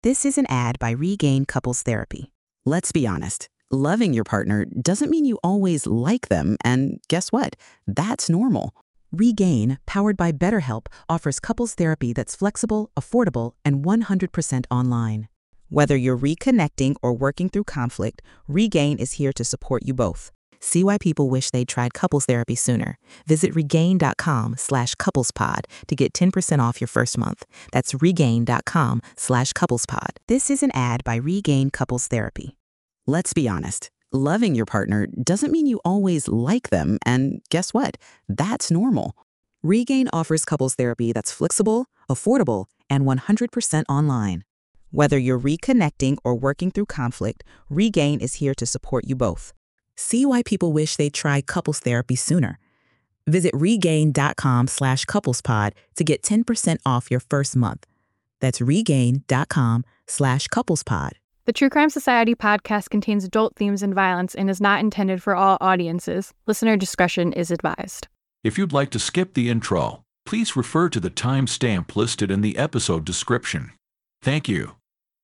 This is an ad by Regain Couples Therapy. Let's be honest. Loving your partner doesn't mean you always like them, and guess what? That's normal. Regain, powered by BetterHelp, offers couples therapy that's flexible, affordable, and 100% online. Whether you're reconnecting or working through conflict, Regain is here to support you both. See why people wish they'd tried couples therapy sooner. Visit regain.com/couplespod to get 10% off your first month. That's regain.com/couplespod. This is an ad by Regain Couples Therapy. Let's be honest. Loving your partner doesn't mean you always like them, and guess what? That's normal. Regain offers couples therapy that's flexible, affordable, and 100% online. Whether you're reconnecting or working through conflict, Regain is here to support you both. See why people wish they'd tried couples therapy sooner. Visit regain.com/couplespod to get 10% off your first month. That's regain.com/couplespod. The True Crime Society podcast contains adult themes and violence and is not intended for all audiences. Listener discretion is advised. If you'd like to skip the intro, please refer to the timestamp listed in the episode description. Thank you.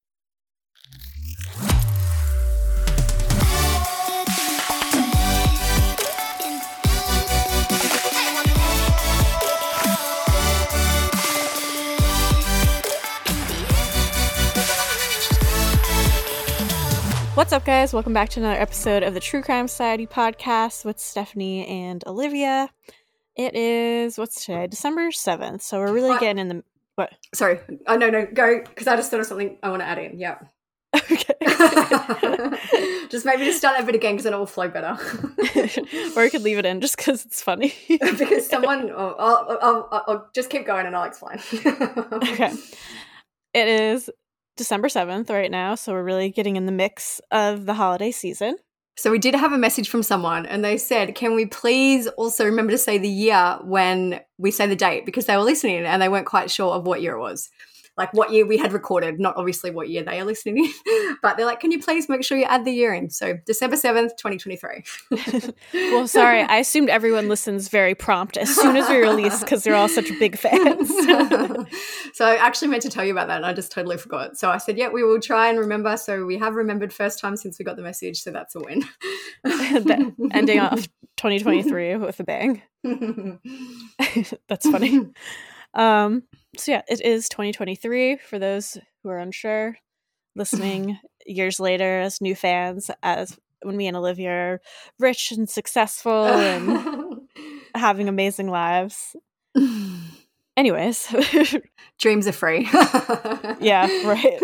What's up, guys? Welcome back to another episode of the True Crime Society podcast with Stephanie and Olivia. It is, what's today? December 7th. So we're really getting in the, what? Sorry. Oh, no, go, because I just thought of something I want to add in. Yeah. Okay. Just maybe just start that bit again because then it will flow better. Or you could leave it in just because it's funny. Because someone, I'll just keep going and I'll explain. Okay. It is December 7th right now, so we're really getting in the mix of the holiday season. So we did have a message from someone and they said, can we please also remember to say the year when we say the date, because they were listening and they weren't quite sure of what year it was. Like what year we had recorded, not obviously what year they are listening in, but they're like, can you please make sure you add the year in? So December 7th, 2023. Well, sorry, I assumed everyone listens very prompt as soon as we release because they're all such big fans. So I actually meant to tell you about that and I just totally forgot. So I said, yeah, we will try and remember. So we have remembered first time since we got the message. So that's a win. Ending off 2023 with a bang. That's funny. So yeah, it is 2023 for those who are unsure, listening years later as new fans, as when me and Olivia are rich and successful and having amazing lives. Anyways. Dreams are free. Yeah, right.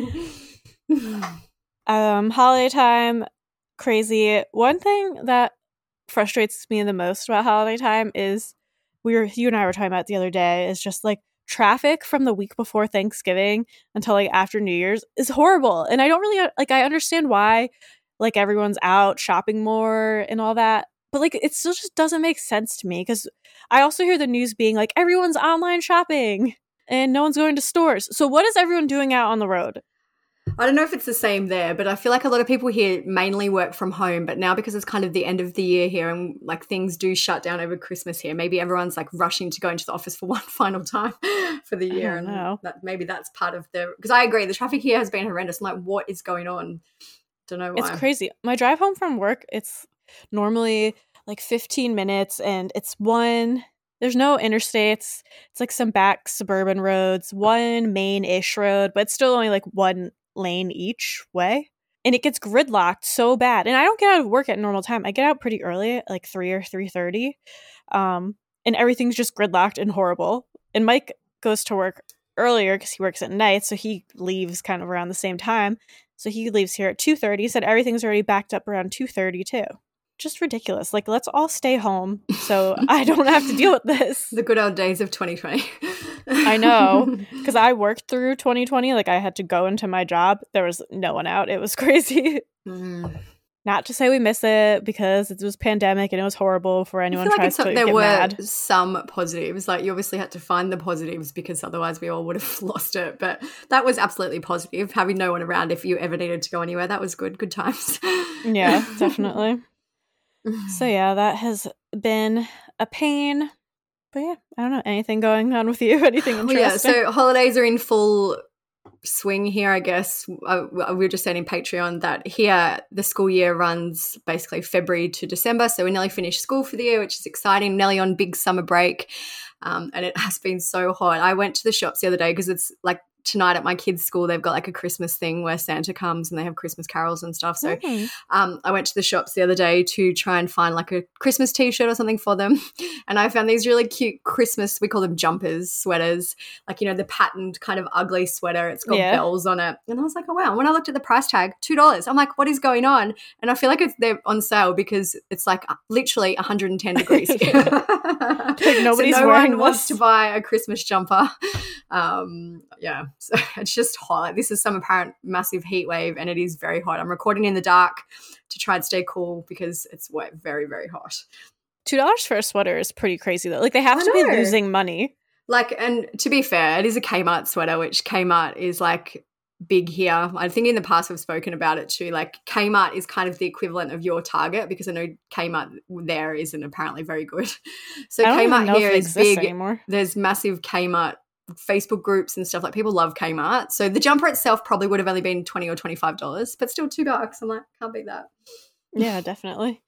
Holiday time, crazy. One thing that frustrates me the most about holiday time is you and I were talking about the other day, is just like traffic from the week before Thanksgiving until like after New Year's is horrible. And I don't really I understand why like everyone's out shopping more and all that, but like it still just doesn't make sense to me, because I also hear the news being like everyone's online shopping and no one's going to stores. So what is everyone doing out on the road? I don't know if it's the same there, but I feel like a lot of people here mainly work from home, but now because it's kind of the end of the year here and like things do shut down over Christmas here, maybe everyone's like rushing to go into the office for one final time for the year. And maybe that's part of because I agree, the traffic here has been horrendous. I'm like, what is going on? Don't know why. It's crazy. My drive home from work, it's normally like 15 minutes and there's no interstates. It's like some back suburban roads, one main-ish road, but it's still only like one lane each way, and it gets gridlocked so bad. And I don't get out of work at normal time. I get out pretty early at like 3 or 3:30, and everything's just gridlocked and horrible. And Mike goes to work earlier because he works at night, so he leaves kind of around the same time. So he leaves here at 2:30. He said everything's already backed up around 2:30 too. Just ridiculous. Like, let's all stay home so I don't have to deal with this. The good old days of 2020. I know, because I worked through 2020. Like, I had to go into my job. There was no one out. It was crazy. Not to say we miss it, because it was pandemic and it was horrible for anyone trying to get mad. There were some positives. Like, you obviously had to find the positives because otherwise we all would have lost it. But that was absolutely positive. Having no one around if you ever needed to go anywhere, that was good. Good times. Yeah, definitely. So yeah, that has been a pain. But yeah, I don't know. Anything going on with you? Anything interesting? Yeah, so holidays are in full swing here, I guess. We were just saying in Patreon that here the school year runs basically February to December. So we're nearly finished school for the year, which is exciting, nearly on big summer break. And it has been so hot. I went to the shops the other day because it's like tonight at my kids' school, they've got like a Christmas thing where Santa comes and they have Christmas carols and stuff. So I went to the shops the other day to try and find like a Christmas t-shirt or something for them. And I found these really cute Christmas, we call them jumpers, sweaters, like, you know, the patterned kind of ugly sweater. It's got bells on it. And I was like, oh, wow. And when I looked at the price tag, $2. I'm like, what is going on? And I feel like they're on sale because it's like literally 110 degrees. Like nobody's so no wearing one wants to buy a Christmas jumper. Yeah. So it's just hot. Like, this is some apparent massive heat wave and it is very hot. I'm recording in the dark to try and stay cool because it's very, very hot. $2 for a sweater is pretty crazy though. Like they have to be losing money. Like, and to be fair, it is a Kmart sweater, which Kmart is like big here. I think in the past we've spoken about it too. Like Kmart is kind of the equivalent of your Target because I know Kmart there isn't apparently very good. So Kmart here is big. Anymore. There's massive Kmart Facebook groups and stuff. Like people love Kmart. So the jumper itself probably would have only been $20 or $25, but still $2. I'm like, can't beat that. Yeah, definitely.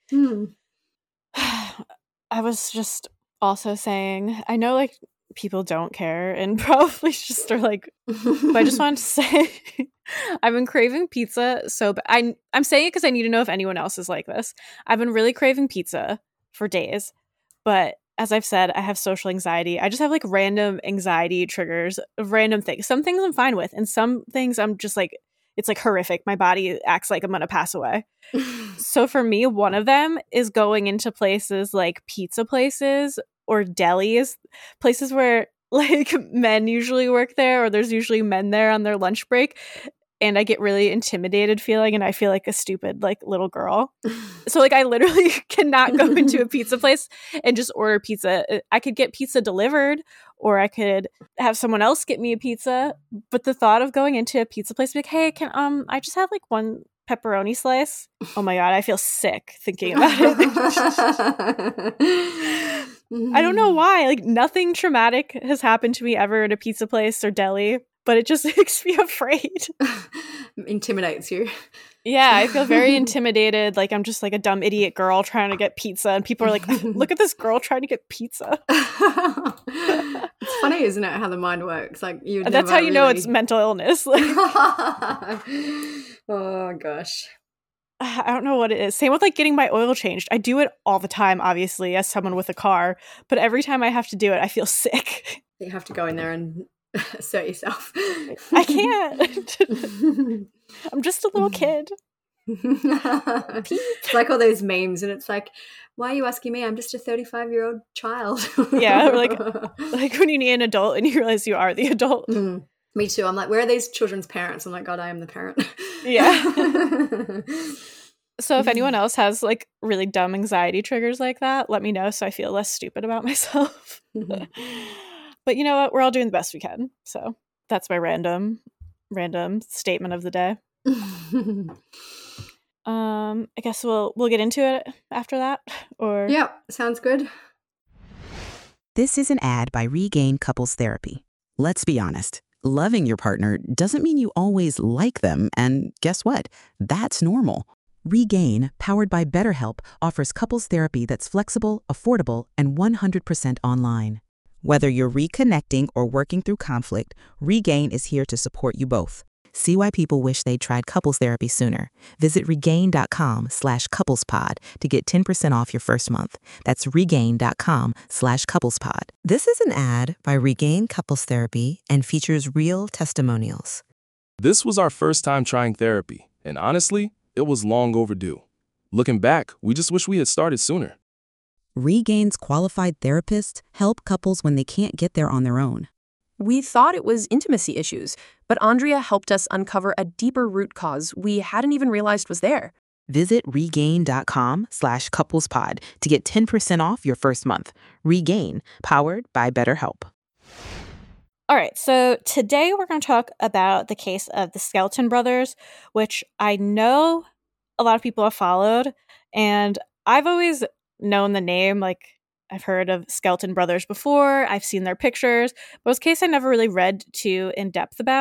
I was just also saying, I know like people don't care and probably just are like, but I just wanted to say I've been craving pizza so bad. I'm saying it because I need to know if anyone else is like this. I've been really craving pizza for days, but as I've said, I have social anxiety. I just have like random anxiety triggers of random things. Some things I'm fine with, and some things I'm just like, it's like horrific. My body acts like I'm going to pass away. So for me, one of them is going into places like pizza places or delis, places where like men usually work there or there's usually men there on their lunch break. And I get really intimidated feeling and I feel like a stupid like little girl. So like I literally cannot go into a pizza place and just order pizza. I could get pizza delivered or I could have someone else get me a pizza. But the thought of going into a pizza place like, hey, can I just have like one pepperoni slice? Oh my God, I feel sick thinking about it. I don't know why. Like nothing traumatic has happened to me ever at a pizza place or deli. But it just makes me afraid. Intimidates you. Yeah, I feel very intimidated. Like I'm just like a dumb idiot girl trying to get pizza. And people are like, look at this girl trying to get pizza. It's funny, isn't it, how the mind works? Like that's how you know it's mental illness. Oh, gosh. I don't know what it is. Same with like getting my oil changed. I do it all the time, obviously, as someone with a car. But every time I have to do it, I feel sick. You have to go in there and assert yourself. I can't. I'm just a little kid. It's like all those memes and it's like, why are you asking me? I'm just a 35-year-old child. Yeah, like when you need an adult and you realize you are the adult. Me too. I'm like, where are these children's parents? I'm like, God, I am the parent. Yeah. So if anyone else has like really dumb anxiety triggers like that, let me know so I feel less stupid about myself. But you know what? We're all doing the best we can. So that's my random statement of the day. I guess we'll get into it after that. Or yeah, sounds good. This is an ad by Regain Couples Therapy. Let's be honest. Loving your partner doesn't mean you always like them, and guess what? That's normal. Regain, powered by BetterHelp, offers couples therapy that's flexible, affordable, and 100% online. Whether you're reconnecting or working through conflict, Regain is here to support you both. See why people wish they'd tried couples therapy sooner. Visit regain.com/couplespod to get 10% off your first month. That's regain.com/couplespod. This is an ad by Regain Couples Therapy and features real testimonials. This was our first time trying therapy, and honestly, it was long overdue. Looking back, we just wish we had started sooner. Regain's qualified therapists help couples when they can't get there on their own. We thought it was intimacy issues, but Andrea helped us uncover a deeper root cause we hadn't even realized was there. Visit regain.com/couplespod to get 10% off your first month. Regain, powered by BetterHelp. All right, so today we're going to talk about the case of the Skelton brothers, which I know a lot of people have followed, and I've always known the name. Like, I've heard of Skelton brothers before, I've seen their pictures, but it was a case I never really read too in depth about.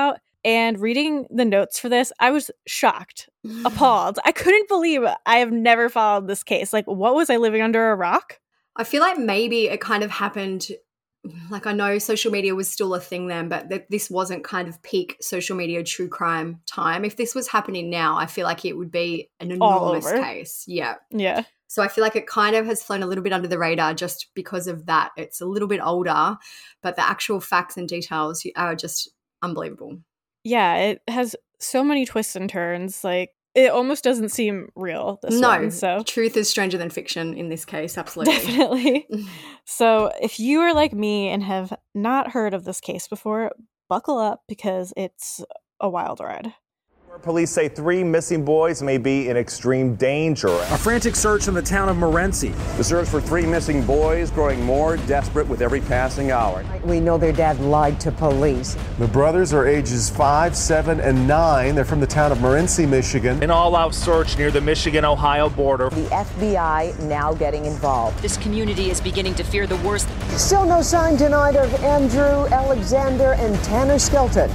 And reading the notes for this, I was shocked, appalled. I couldn't believe I have never followed this case. Like, what was I living under a rock? I feel like maybe it kind of happened, like I know social media was still a thing then, but this wasn't kind of peak social media true crime time. If this was happening now, I feel like it would be an enormous case. Yeah. Yeah. So I feel like it kind of has flown a little bit under the radar just because of that. It's a little bit older, but the actual facts and details are just unbelievable. Yeah, it has so many twists and turns. Like, it almost doesn't seem real, this one. So truth is stranger than fiction in this case, absolutely. Definitely. So if you are like me and have not heard of this case before, buckle up because it's a wild ride. Police say 3 missing boys may be in extreme danger. A frantic search in the town of Morenci. The search for 3 missing boys growing more desperate with every passing hour. We know their dad lied to police. The brothers are ages 5, 7, and 9. They're from the town of Morenci, Michigan. An all-out search near the Michigan-Ohio border. The FBI now getting involved. This community is beginning to fear the worst. Still no sign tonight of Andrew Alexander and Tanner Skelton.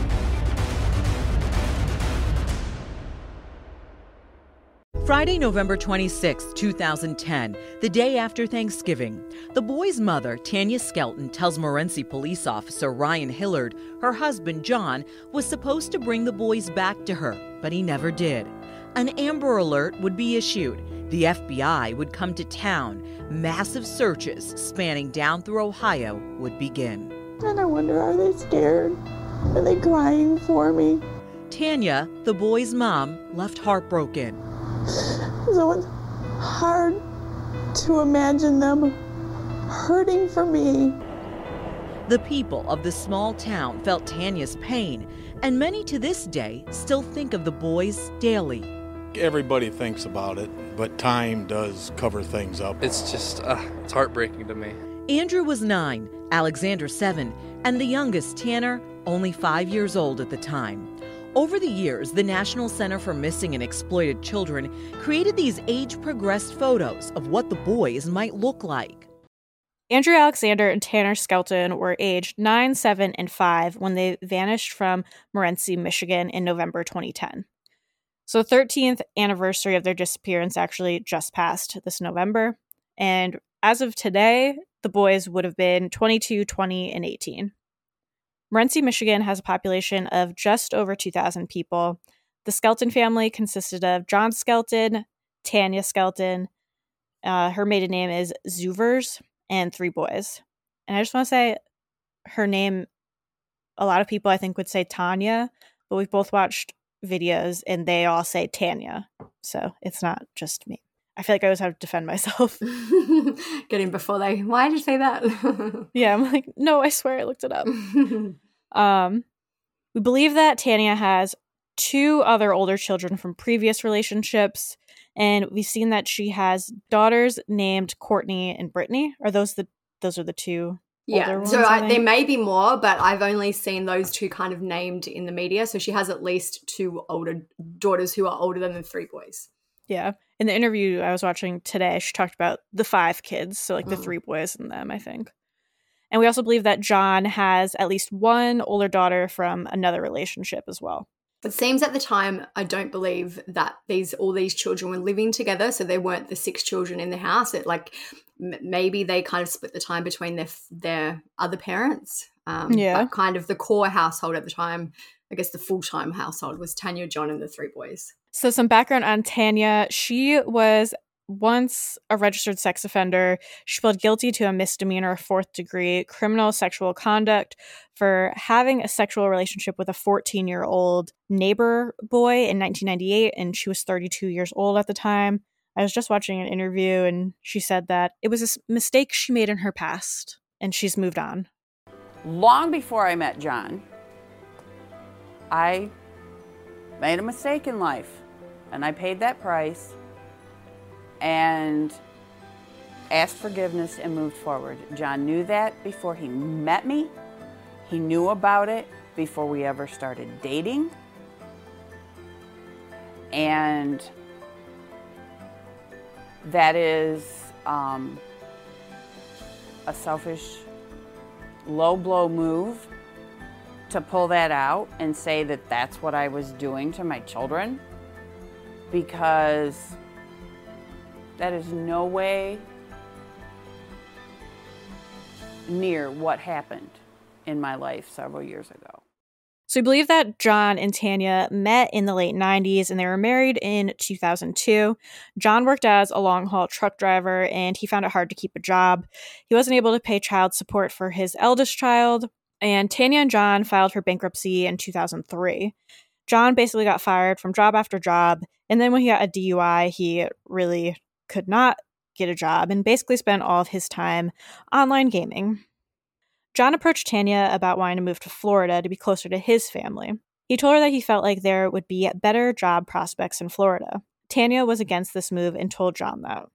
Friday, November 26, 2010, the day after Thanksgiving, the boy's mother, Tanya Skelton, tells Morenci police officer Ryan Hillard her husband, John, was supposed to bring the boys back to her, but he never did. An Amber Alert would be issued. The FBI would come to town. Massive searches spanning down through Ohio would begin. And I wonder, are they scared? Are they crying for me? Tanya, the boy's mom, left heartbroken. So it's hard to imagine them hurting for me. The people of the small town felt Tanya's pain, and many to this day still think of the boys daily. Everybody thinks about it, but time does cover things up. It's just, it's heartbreaking to me. Andrew was 9, Alexander 7, and the youngest, Tanner, only 5 years old at the time. Over the years, the National Center for Missing and Exploited Children created these age-progressed photos of what the boys might look like. Andrew Alexander and Tanner Skelton were aged 9, 7, and 5 when they vanished from Morenci, Michigan in November 2010. So the 13th anniversary of their disappearance actually just passed this November. And as of today, the boys would have been 22, 20, and 18. Morenci, Michigan has a population of just over 2,000 people. The Skelton family consisted of John Skelton, Tanya Skelton, her maiden name is Zuvers, and 3 boys. And I just want to say her name, a lot of people I think would say Tanya, but we've both watched videos and they all say Tanya. So it's not just me. I feel like I always have to defend myself. Get in before they, why did you say that? Yeah, I'm like, no, I swear I looked it up. We believe that Tanya has 2 other older children from previous relationships, and we've seen that she has daughters named Courtney and Brittany. Are those are the 2 older ones? So there may be more, but I've only seen those 2 kind of named in the media. So she has at least 2 older daughters who are older than the 3 boys. Yeah. In the interview I was watching today, she talked about the 5 kids, so like the 3 boys and them, I think. And we also believe that John has at least 1 older daughter from another relationship as well. It seems at the time, I don't believe that all these children were living together, so there weren't the 6 children in the house. It maybe they kind of split the time between their other parents. But kind of the core household at the time, I guess the full-time household, was Tanya, John, and the 3 boys. So some background on Tanya. She was once a registered sex offender. She pled guilty to a misdemeanor of 4th-degree criminal sexual conduct for having a sexual relationship with a 14-year-old neighbor boy in 1998, and she was 32 years old at the time. I was just watching an interview, and she said that it was a mistake she made in her past, and she's moved on. Long before I met John, I made a mistake in life, and I paid that price and asked forgiveness and moved forward. John knew that before he met me. He knew about it before we ever started dating. And that is a selfish, low blow move to pull that out and say that that's what I was doing to my children, because that is no way near what happened in my life several years ago. So we believe that John and Tanya met in the late 90s and they were married in 2002. John worked as a long-haul truck driver and he found it hard to keep a job. He wasn't able to pay child support for his eldest child, and Tanya and John filed for bankruptcy in 2003. John basically got fired from job after job, and then when he got a DUI, he really could not get a job and basically spent all of his time online gaming. John approached Tanya about wanting to move to Florida to be closer to his family. He told her that he felt like there would be better job prospects in Florida. Tanya was against this move and told John that.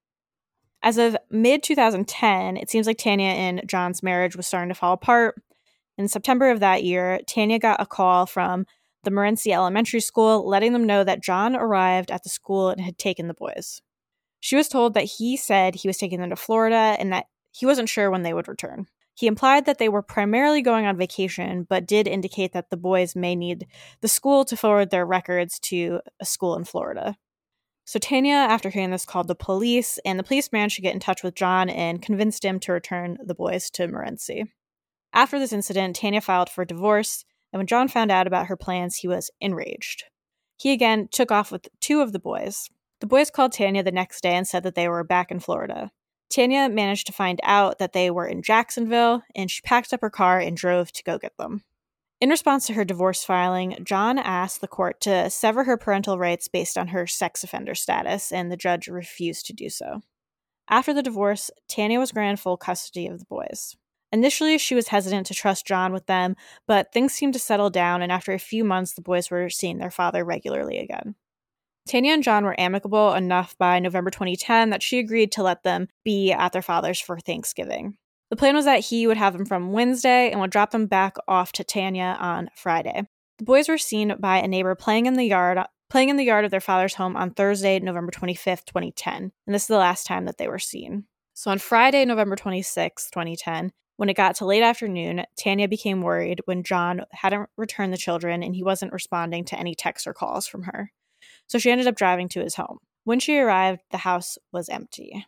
As of mid-2010, it seems like Tanya and John's marriage was starting to fall apart. In September of that year, Tanya got a call from the Morenci Elementary School letting them know that John arrived at the school and had taken the boys. She was told that he said he was taking them to Florida and that he wasn't sure when they would return. He implied that they were primarily going on vacation, but did indicate that the boys may need the school to forward their records to a school in Florida. So Tanya, after hearing this, called the police, and the police managed to get in touch with John and convinced him to return the boys to Morenci. After this incident, Tanya filed for divorce, and when John found out about her plans, he was enraged. He again took off with 2 of the boys. The boys called Tanya the next day and said that they were back in Florida. Tanya managed to find out that they were in Jacksonville, and she packed up her car and drove to go get them. In response to her divorce filing, John asked the court to sever her parental rights based on her sex offender status, and the judge refused to do so. After the divorce, Tanya was granted full custody of the boys. Initially, she was hesitant to trust John with them, but things seemed to settle down, and after a few months, the boys were seeing their father regularly again. Tanya and John were amicable enough by November 2010 that she agreed to let them be at their father's for Thanksgiving. The plan was that he would have them from Wednesday and would drop them back off to Tanya on Friday. The boys were seen by a neighbor playing in the yard of their father's home on Thursday, November 25th, 2010, and this is the last time that they were seen. So on Friday, November 26th, 2010, when it got to late afternoon, Tanya became worried when John hadn't returned the children and he wasn't responding to any texts or calls from her. So she ended up driving to his home. When she arrived, the house was empty.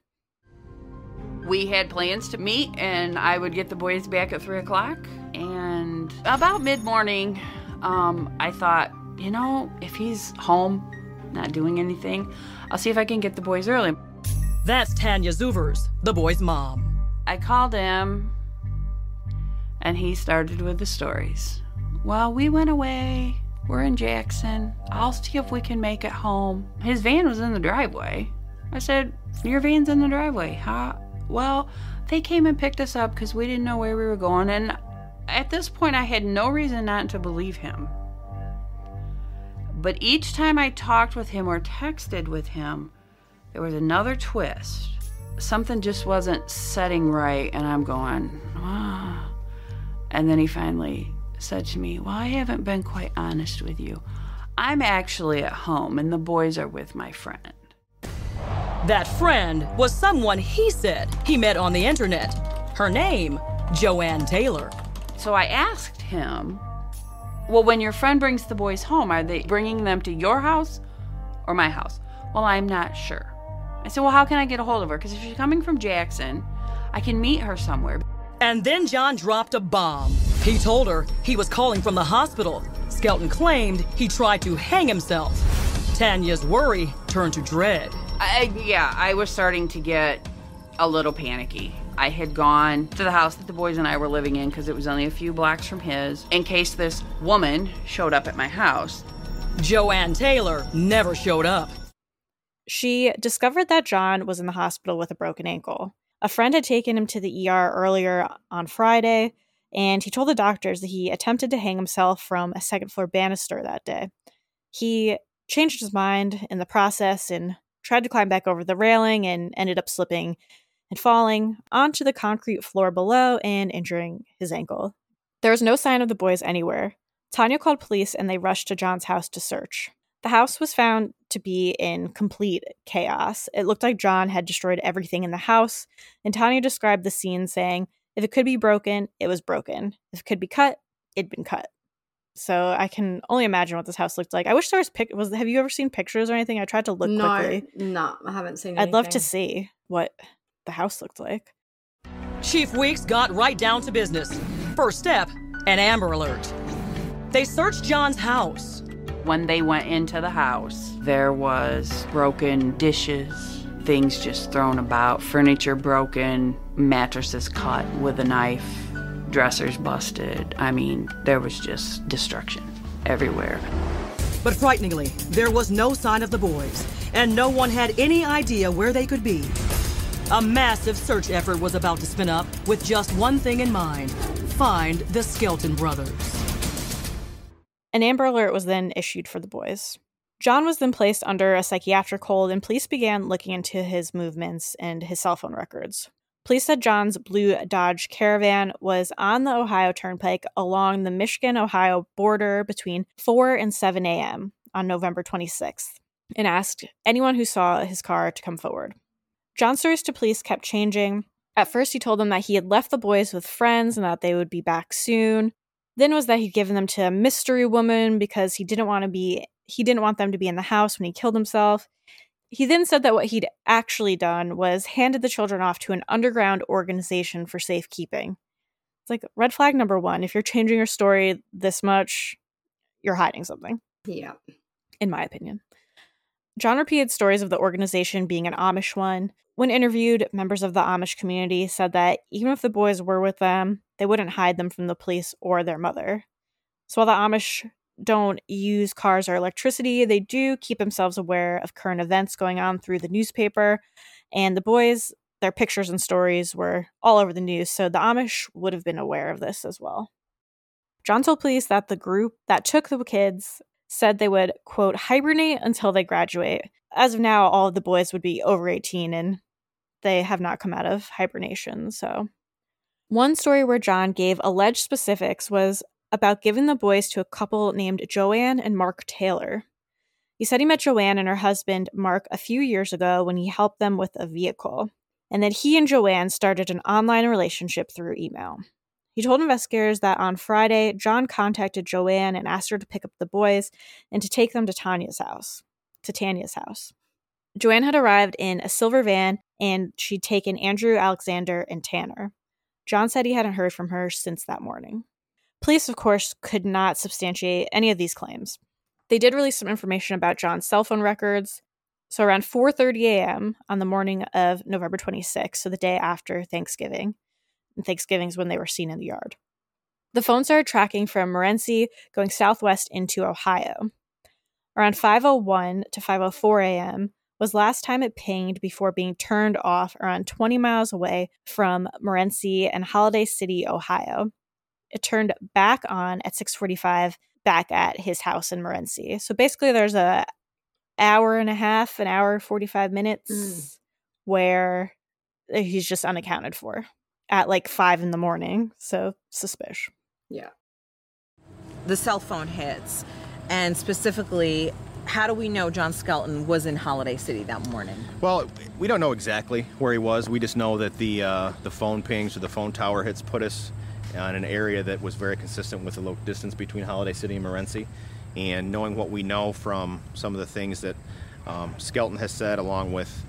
We had plans to meet, and I would get the boys back at 3 o'clock. And about mid-morning, I thought, if he's home, not doing anything, I'll see if I can get the boys early. That's Tanya Zuvers, the boys' mom. I called him, and he started with the stories. Well, we went away. We're in Jackson. I'll see if we can make it home. His van was in the driveway. I said, your van's in the driveway, huh? Well, they came and picked us up because we didn't know where we were going. And at this point, I had no reason not to believe him. But each time I talked with him or texted with him, there was another twist. Something just wasn't setting right. And I'm going, ah. And then he finally said to me, well, I haven't been quite honest with you. I'm actually at home and the boys are with my friend. That friend was someone he said he met on the internet. Her name, Joanne Taylor. So I asked him, well, when your friend brings the boys home, are they bringing them to your house or my house? Well, I'm not sure. I said, well, how can I get a hold of her? Because if she's coming from Jackson, I can meet her somewhere. And then John dropped a bomb. He told her he was calling from the hospital. Skelton claimed he tried to hang himself. Tanya's worry turned to dread. I was starting to get a little panicky. I had gone to the house that the boys and I were living in because it was only a few blocks from his, in case this woman showed up at my house. Joanne Taylor never showed up. She discovered that John was in the hospital with a broken ankle. A friend had taken him to the ER earlier on Friday, and he told the doctors that he attempted to hang himself from a second-floor banister that day. He changed his mind in the process and tried to climb back over the railing and ended up slipping and falling onto the concrete floor below and injuring his ankle. There was no sign of the boys anywhere. Tanya called police and they rushed to John's house to search. The house was found to be in complete chaos. It looked like John had destroyed everything in the house, and Tanya described the scene saying, if it could be broken, it was broken. If it could be cut, it'd been cut. So I can only imagine what this house looked like. I wish there was have you ever seen pictures or anything? I tried to look quickly. No, I haven't seen anything. I'd love to see what the house looked like. Chief Weeks got right down to business. First step, an Amber Alert. They searched John's house. When they went into the house, there was broken dishes, things just thrown about, furniture broken, mattresses cut with a knife, dressers busted. I mean, there was just destruction everywhere. But frighteningly, there was no sign of the boys, and no one had any idea where they could be. A massive search effort was about to spin up with just one thing in mind: find the Skelton brothers. An Amber Alert was then issued for the boys. John was then placed under a psychiatric hold, and police began looking into his movements and his cell phone records. Police said John's blue Dodge Caravan was on the Ohio Turnpike along the Michigan-Ohio border between 4 and 7 a.m. on November 26th, and asked anyone who saw his car to come forward. John's stories to police kept changing. At first, he told them that he had left the boys with friends and that they would be back soon. Then was that he'd given them to a mystery woman because he didn't want them to be in the house when he killed himself. He then said that what he'd actually done was handed the children off to an underground organization for safekeeping. It's like red flag number one. If you're changing your story this much, you're hiding something. Yeah. In my opinion. John repeated stories of the organization being an Amish one. When interviewed, members of the Amish community said that even if the boys were with them, they wouldn't hide them from the police or their mother. So while the Amish don't use cars or electricity, they do keep themselves aware of current events going on through the newspaper. And the boys, their pictures and stories were all over the news, so the Amish would have been aware of this as well. John told police that the group that took the kids said they would, quote, hibernate until they graduate. As of now, all of the boys would be over 18 and they have not come out of hibernation. So one story where John gave alleged specifics was about giving the boys to a couple named Joanne and Mark Taylor. He said he met Joanne and her husband, Mark, a few years ago when he helped them with a vehicle, and that he and Joanne started an online relationship through email. He told investigators that on Friday, John contacted Joanne and asked her to pick up the boys and to take them to Tanya's house. Joanne had arrived in a silver van, and she'd taken Andrew, Alexander, and Tanner. John said he hadn't heard from her since that morning. Police, of course, could not substantiate any of these claims. They did release some information about John's cell phone records. So around 4:30 a.m. on the morning of November 26th, so the day after Thanksgiving, and Thanksgiving is when they were seen in the yard, the phone started tracking from Morenci going southwest into Ohio. Around 5:01 to 5:04 a.m. was last time it pinged before being turned off around 20 miles away from Morenci and Holiday City, Ohio. It turned back on at 6:45 back at his house in Morenci. So basically there's an hour and a half, an hour 45 minutes where he's just unaccounted for at like 5 in the morning. So suspicious. Yeah. The cell phone hits, and specifically, how do we know John Skelton was in Holiday City that morning? Well, we don't know exactly where he was. We just know that the phone pings or the phone tower hits put us in an area that was very consistent with the local distance between Holiday City and Morenci. And knowing what we know from some of the things that Skelton has said, along with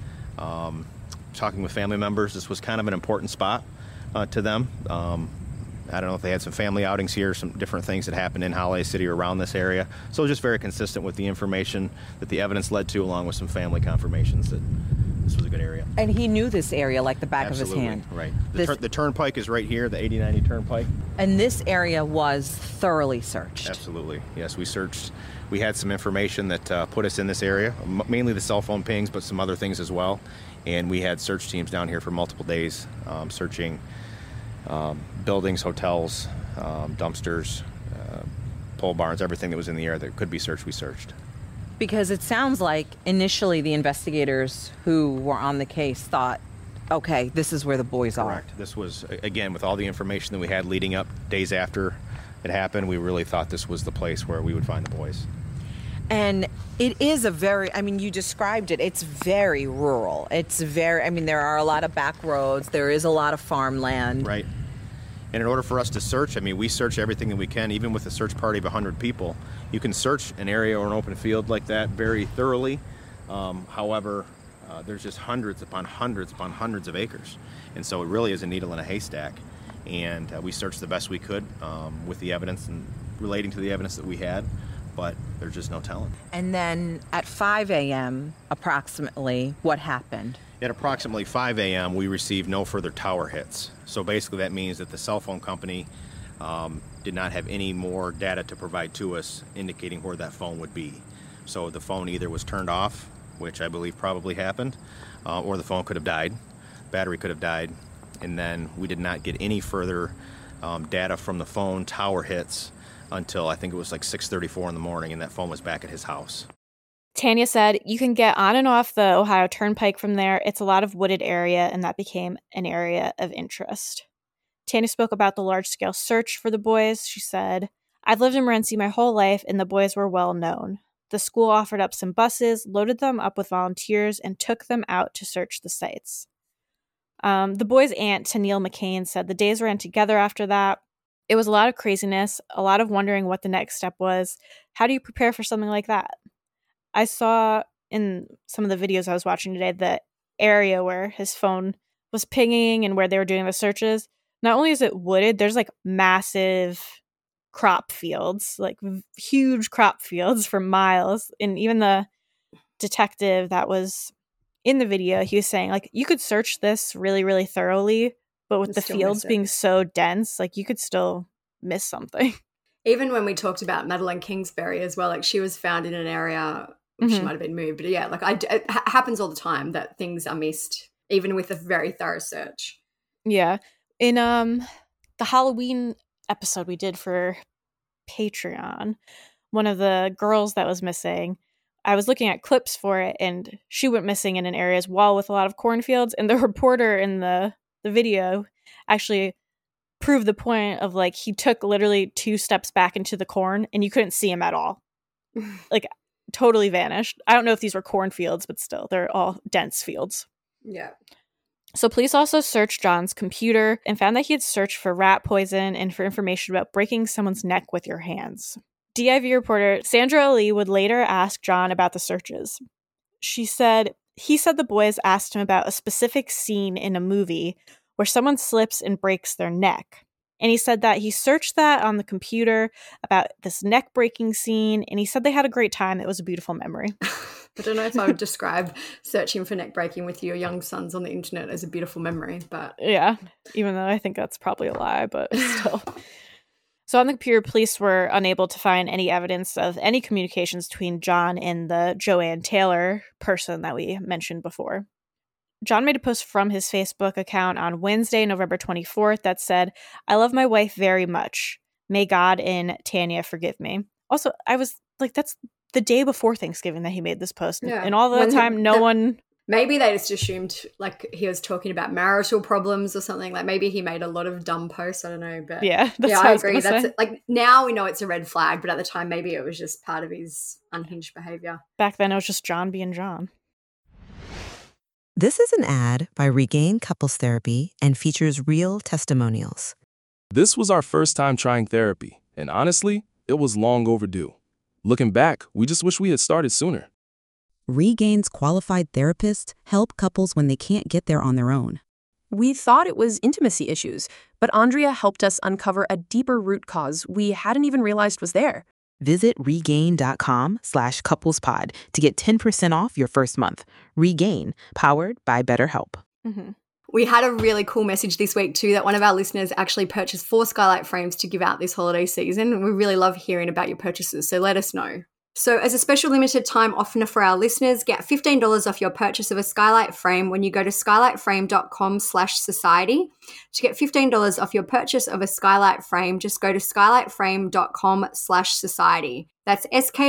talking with family members, this was kind of an important spot to them. I don't know if they had some family outings here, some different things that happened in Holiday City or around this area. So it was just very consistent with the information that the evidence led to, along with some family confirmations that this was a good area. And he knew this area like the back Absolutely, of his hand. Right. The turnpike is right here, the 80-90 turnpike. And this area was thoroughly searched. Absolutely. Yes, we searched. We had some information that put us in this area, mainly the cell phone pings, but some other things as well. And we had search teams down here for multiple days, searching buildings, hotels, dumpsters, pole barns, everything that was in the area that could be searched, we searched. Because it sounds like initially the investigators who were on the case thought, okay, this is where the boys are. Correct. This was, again, with all the information that we had leading up days after it happened, we really thought this was the place where we would find the boys. And it is a very, I mean, you described it, it's very rural. It's very, I mean, there are a lot of back roads, there is a lot of farmland. Right. And in order for us to search, I mean, we search everything that we can, even with a search party of 100 people. You can search an area or an open field like that very thoroughly. However, there's just hundreds upon hundreds upon hundreds of acres. And so it really is a needle in a haystack. And we searched the best we could with the evidence and relating to the evidence that we had, but there's just no telling. And then at 5 a.m., approximately, what happened? At approximately 5 a.m., we received no further tower hits. So basically that means that the cell phone company did not have any more data to provide to us indicating where that phone would be. So the phone either was turned off, which I believe probably happened, or the phone could have died, battery could have died, and then we did not get any further data from the phone tower hits until I think it was like 6:34 in the morning, and that phone was back at his house. Tanya said, you can get on and off the Ohio Turnpike from there. It's a lot of wooded area, and that became an area of interest. Tanya spoke about the large-scale search for the boys. She said, I've lived in Morenci my whole life, and the boys were well known. The school offered up some buses, loaded them up with volunteers, and took them out to search the sites. The boys' aunt, Tennille McCain, said the days ran together after that. It was a lot of craziness, a lot of wondering what the next step was. How do you prepare for something like that? I saw in some of the videos I was watching today the area where his phone was pinging and where they were doing the searches. Not only is it wooded, there's like massive crop fields, like huge crop fields for miles. And even the detective that was in the video, he was saying, like, you could search this really, really thoroughly, but with the fields being so dense, like, you could still miss something. Even when we talked about Madeline Kingsbury as well, like, she was found in an area, she might have been moved, but yeah, like, it happens all the time that things are missed, even with a very thorough search. Yeah. In the Halloween episode we did for Patreon, one of the girls that was missing, I was looking at clips for it, and she went missing in an area as well with a lot of cornfields, and the reporter in the video actually proved the point of, like, he took literally 2 steps back into the corn, and you couldn't see him at all. Like, totally vanished. I don't know if these were cornfields, but still, they're all dense fields. Yeah. So police also searched John's computer and found that he had searched for rat poison and for information about breaking someone's neck with your hands. DIV reporter Sandra Ali would later ask John about the searches. She said, he said the boys asked him about a specific scene in a movie where someone slips and breaks their neck. And he said that he searched that on the computer about this neck-breaking scene, and he said they had a great time. It was a beautiful memory. I don't know if I would describe searching for neck-breaking with your young sons on the internet as a beautiful memory, but... Yeah, even though I think that's probably a lie, but still. So on the computer, police were unable to find any evidence of any communications between John and the Joanne Taylor person that we mentioned before. John made a post from his Facebook account on Wednesday, November 24th that said, I love my wife very much. May God and Tanya forgive me. Also, I was like, that's the day before Thanksgiving that he made this post. Yeah. And all that time, no one... Maybe they just assumed, like, he was talking about marital problems or something. Like, maybe he made a lot of dumb posts. I don't know. But yeah, I agree. That's it. Like, now we know it's a red flag, but at the time, maybe it was just part of his unhinged behavior. Back then, it was just John being John. This is an ad by Regain Couples Therapy and features real testimonials. This was our first time trying therapy, and honestly, it was long overdue. Looking back, we just wish we had started sooner. Regain's qualified therapists help couples when they can't get there on their own. We thought it was intimacy issues, but Andrea helped us uncover a deeper root cause we hadn't even realized was there. Visit regain.com/couplespod to get 10% off your first month. Regain, powered by BetterHelp. Mm-hmm. We had a really cool message this week too that one of our listeners actually purchased 4 skylight frames to give out this holiday season. We really love hearing about your purchases, so let us know. So as a special limited time offer for our listeners, get $15 off your purchase of a skylight frame when you go to skylightframe.com/society. To get $15 off your purchase of a skylight frame, just go to skylightframe.com/society. That's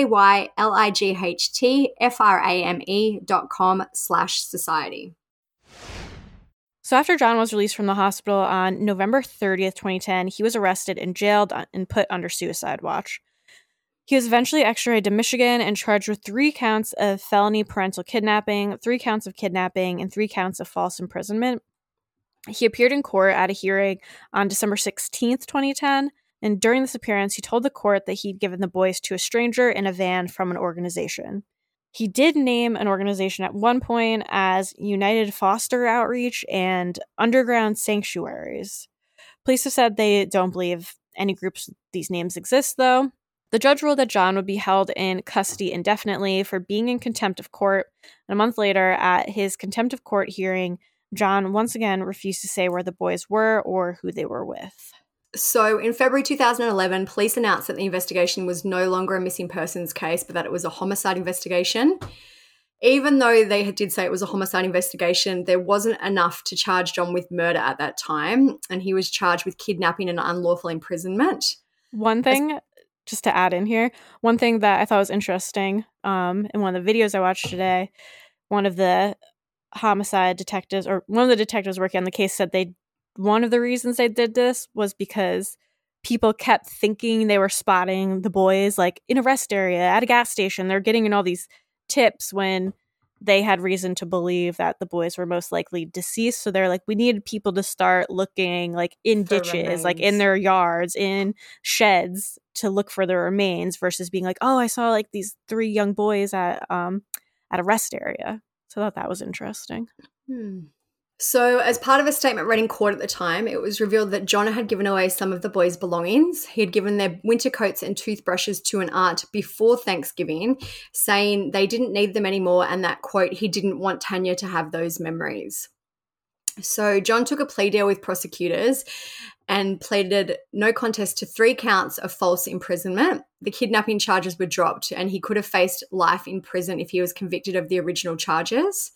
skylightframe.com/society. So after John was released from the hospital on November 30th, 2010, he was arrested and jailed and put under suicide watch. He was eventually extradited to Michigan and charged with 3 counts of felony parental kidnapping, 3 counts of kidnapping, and 3 counts of false imprisonment. He appeared in court at a hearing on December 16th, 2010, and during this appearance, he told the court that he'd given the boys to a stranger in a van from an organization. He did name an organization at one point as United Foster Outreach and Underground Sanctuaries. Police have said they don't believe any groups with these names exist, though. The judge ruled that John would be held in custody indefinitely for being in contempt of court, and a month later, at his contempt of court hearing, John once again refused to say where the boys were or who they were with. So in February 2011, police announced that the investigation was no longer a missing persons case, but that it was a homicide investigation. Even though they did say it was a homicide investigation, there wasn't enough to charge John with murder at that time, and he was charged with kidnapping and unlawful imprisonment. One thing, just to add in here, one thing that I thought was interesting in one of the videos I watched today, one of the homicide detectives, or one of the detectives working on the case, said one of the reasons they did this was because people kept thinking they were spotting the boys like in a rest area at a gas station. They're getting in all these tips when they had reason to believe that the boys were most likely deceased. So they're like, we needed people to start looking like in ditches, remains. like in their yards, in sheds to look for the remains versus being like, oh, I saw like these 3 young boys at a rest area. So I thought that was interesting. So as part of a statement read in court at the time, it was revealed that John had given away some of the boys' belongings. He had given their winter coats and toothbrushes to an aunt before Thanksgiving, saying they didn't need them anymore and that, quote, he didn't want Tanya to have those memories. So John took a plea deal with prosecutors and pleaded no contest to 3 counts of false imprisonment. The kidnapping charges were dropped and he could have faced life in prison if he was convicted of the original charges.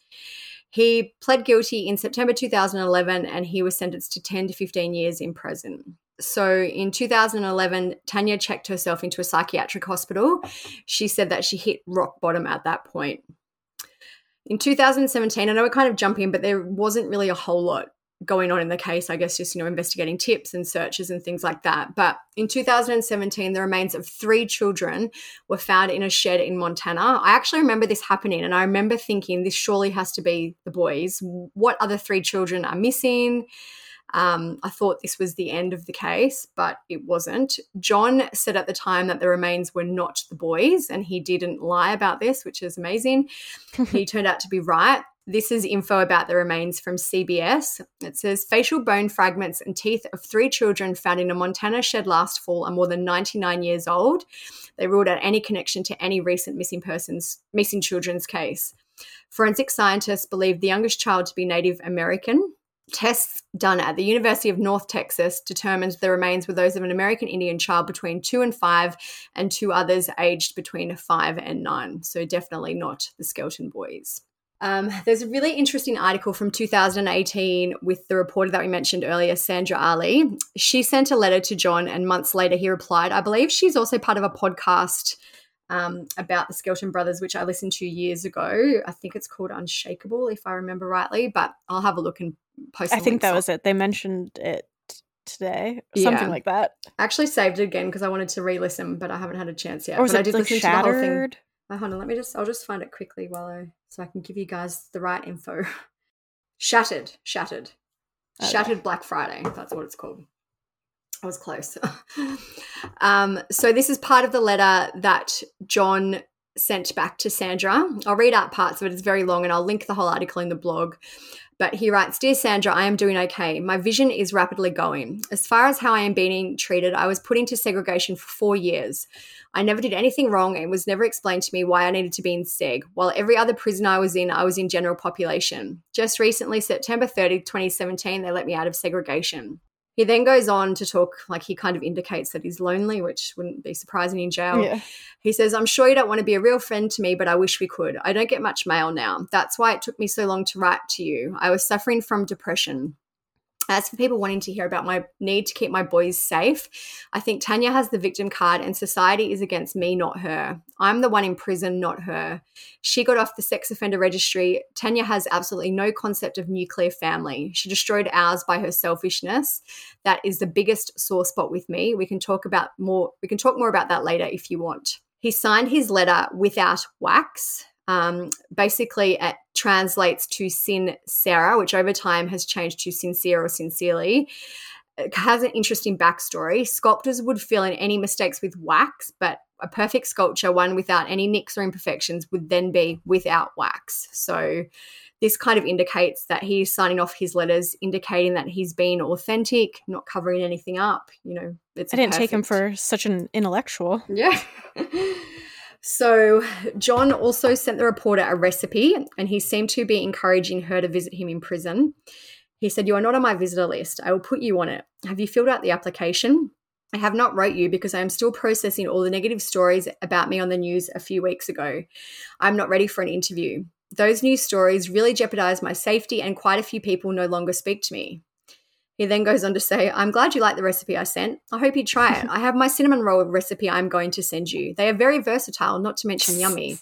He pled guilty in September 2011 and he was sentenced to 10 to 15 years in prison. So in 2011, Tanya checked herself into a psychiatric hospital. She said that she hit rock bottom at that point. In 2017, I know we're kind of jumping, but there wasn't really a whole lot going on in the case, I guess just, investigating tips and searches and things like that. But in 2017, the remains of 3 children were found in a shed in Montana. I actually remember this happening and I remember thinking this surely has to be the boys. What other 3 children are missing? I thought this was the end of the case, but it wasn't. John said at the time that the remains were not the boys, and he didn't lie about this, which is amazing. He turned out to be right. This is info about the remains from CBS. It says facial bone fragments and teeth of 3 children found in a Montana shed last fall are more than 99 years old. They ruled out any connection to any recent missing children's case. Forensic scientists believe the youngest child to be Native American. Tests done at the University of North Texas determined the remains were those of an American Indian child between 2 and 5 and 2 others aged between 5 and 9. So definitely not the Skelton boys. There's a really interesting article from 2018 with the reporter that we mentioned earlier, Sandra Ali. She sent a letter to John and months later he replied. I believe she's also part of a podcast about the Skelton brothers, which I listened to years ago. I think it's called Unshakable, if I remember rightly, but I'll have a look and post. I think that was it. They mentioned it today, something like that. I actually saved it again because I wanted to re-listen, but I haven't had a chance yet. Or was but it I did like listen Shattered? To the whole thing. Hold on, I'll just find it quickly so I can give you guys the right info. Shattered. Shattered Black Friday. That's what it's called. I was close. So this is part of the letter that John sent back to Sandra. I'll read out parts of it. It's very long and I'll link the whole article in the blog. But he writes, Dear Sandra, I am doing okay. My vision is rapidly going. As far as how I am being treated, I was put into segregation for 4 years. I never did anything wrong and it was never explained to me why I needed to be in seg. While every other prison I was in general population. Just recently, September 30, 2017, they let me out of segregation. He then goes on to talk, like he kind of indicates that he's lonely, which wouldn't be surprising in jail. Yeah. He says, I'm sure you don't want to be a real friend to me, but I wish we could. I don't get much mail now. That's why it took me so long to write to you. I was suffering from depression. As for people wanting to hear about my need to keep my boys safe, I think Tanya has the victim card and society is against me, not her. I'm the one in prison, not her. She got off the sex offender registry. Tanya has absolutely no concept of nuclear family. She destroyed ours by her selfishness. That is the biggest sore spot with me. We can talk more about that later if you want. He signed his letter without wax. Basically at translates to Sin Sarah, which over time has changed to sincere or sincerely. It has an interesting backstory. Sculptors would fill in any mistakes with wax, but a perfect sculpture, one without any nicks or imperfections, would then be without wax. So this kind of indicates that he's signing off his letters, indicating that he's been authentic, not covering anything up. You know, I didn't take him for such an intellectual. Yeah. So John also sent the reporter a recipe, and he seemed to be encouraging her to visit him in prison. He said, "You are not on my visitor list. I will put you on it. Have you filled out the application? I have not wrote you because I am still processing all the negative stories about me on the news a few weeks ago. I'm not ready for an interview. Those news stories really jeopardized my safety, and quite a few people no longer speak to me." He then goes on to say, "I'm glad you like the recipe I sent. I hope you try it. I have my cinnamon roll recipe I'm going to send you. They are very versatile, not to mention yummy."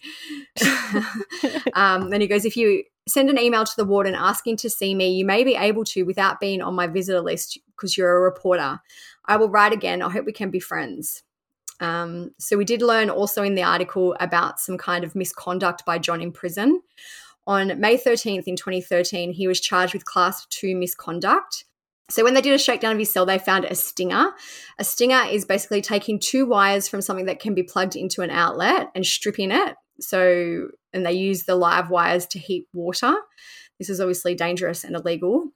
Then he goes, "If you send an email to the warden asking to see me, you may be able to without being on my visitor list because you're a reporter. I will write again. I hope we can be friends." So we did learn also in the article about some kind of misconduct by John in prison. On May 13th in 2013, he was charged with Class 2 misconduct. So when they did a shakedown of his cell, they found a stinger. A stinger is basically taking 2 wires from something that can be plugged into an outlet and stripping it. And they use the live wires to heat water. This is obviously dangerous and illegal.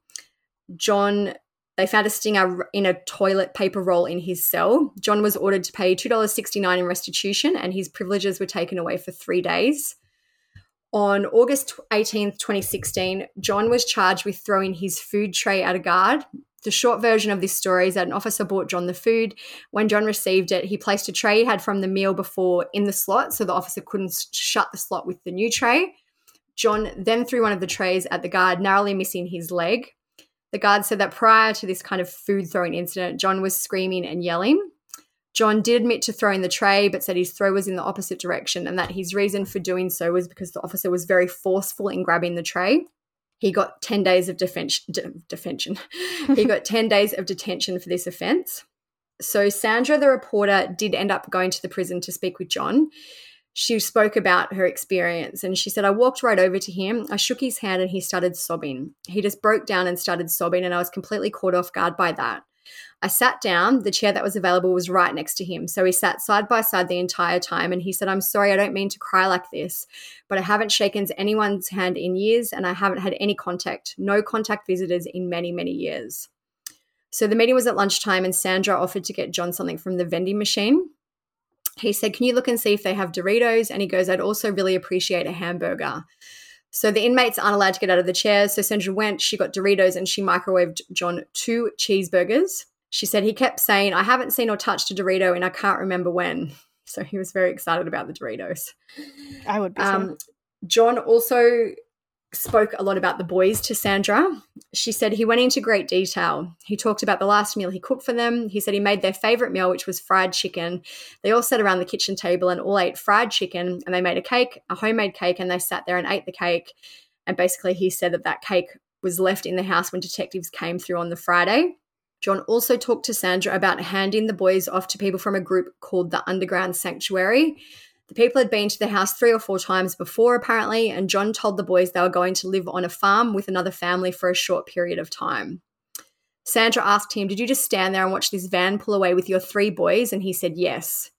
They found a stinger in a toilet paper roll in his cell. John was ordered to pay $2.69 in restitution, and his privileges were taken away for 3 days. On August 18th, 2016, John was charged with throwing his food tray at a guard. The short version of this story is that an officer brought John the food. When John received it, he placed a tray he had from the meal before in the slot, so the officer couldn't shut the slot with the new tray. John then threw one of the trays at the guard, narrowly missing his leg. The guard said that prior to this kind of food throwing incident, John was screaming and yelling. John did admit to throwing the tray, but said his throw was in the opposite direction and that his reason for doing so was because the officer was very forceful in grabbing the tray. He got 10 days of detention. He got 10 days of detention for this offence. So Sandra, the reporter, did end up going to the prison to speak with John. She spoke about her experience and she said, "I walked right over to him. I shook his hand and he started sobbing. He just broke down and started sobbing, and I was completely caught off guard by that. I sat down. The chair that was available was right next to him. So we sat side by side the entire time, and he said, 'I'm sorry, I don't mean to cry like this, but I haven't shaken anyone's hand in years and I haven't had any contact, no contact visitors in many, many years.'" So the meeting was at lunchtime and Sandra offered to get John something from the vending machine. He said, "Can you look and see if they have Doritos?" And he goes, "I'd also really appreciate a hamburger." So the inmates aren't allowed to get out of the chairs. So Sandra went, she got Doritos, and she microwaved John 2 cheeseburgers. She said he kept saying, "I haven't seen or touched a Dorito and I can't remember when." So he was very excited about the Doritos. I would be so. John also spoke a lot about the boys to Sandra. She said he went into great detail. He talked about the last meal he cooked for them. He said he made their favorite meal, which was fried chicken. They all sat around the kitchen table and all ate fried chicken, and they made a cake, a homemade cake, and they sat there and ate the cake. And basically he said that cake was left in the house when detectives came through on the Friday. John also talked to Sandra about handing the boys off to people from a group called the Underground Sanctuary. The people had been to the house 3 or 4 times before, apparently, and John told the boys they were going to live on a farm with another family for a short period of time. Sandra asked him, "Did you just stand there and watch this van pull away with your 3 boys?" And he said yes.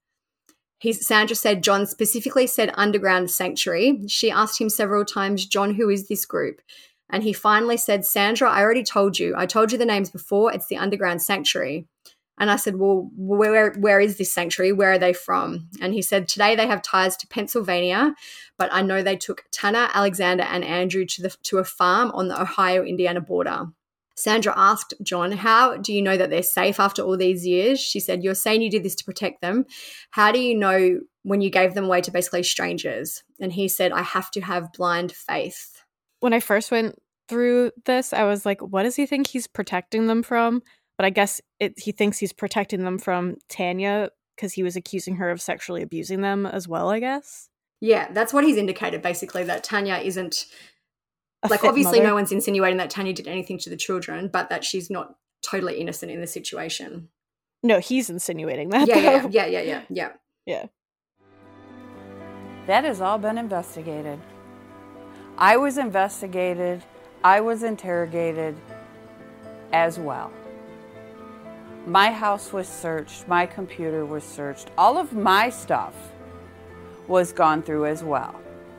Sandra said John specifically said Underground Sanctuary. She asked him several times, "John, who is this group?" And he finally said, "Sandra, I already told you. I told you the names before. It's the Underground Sanctuary." And I said, "Well, where is this sanctuary? Where are they from?" And he said, "Today they have ties to Pennsylvania, but I know they took Tanner, Alexander, and Andrew to a farm on the Ohio-Indiana border." Sandra asked John, "How do you know that they're safe after all these years?" She said, "You're saying you did this to protect them. How do you know when you gave them away to basically strangers?" And he said, "I have to have blind faith." When I first went through this, I was like, what does he think he's protecting them from? But I guess he thinks he's protecting them from Tanya because he was accusing her of sexually abusing them as well, I guess. Yeah, that's what he's indicated, basically, that Tanya isn't... Like, obviously mother. No one's insinuating that Tanya did anything to the children, but that she's not totally innocent in the situation. No, he's insinuating that, Yeah. Yeah. That has all been investigated. I was investigated, I was interrogated as well. My house was searched, my computer was searched, all of my stuff was gone through as well.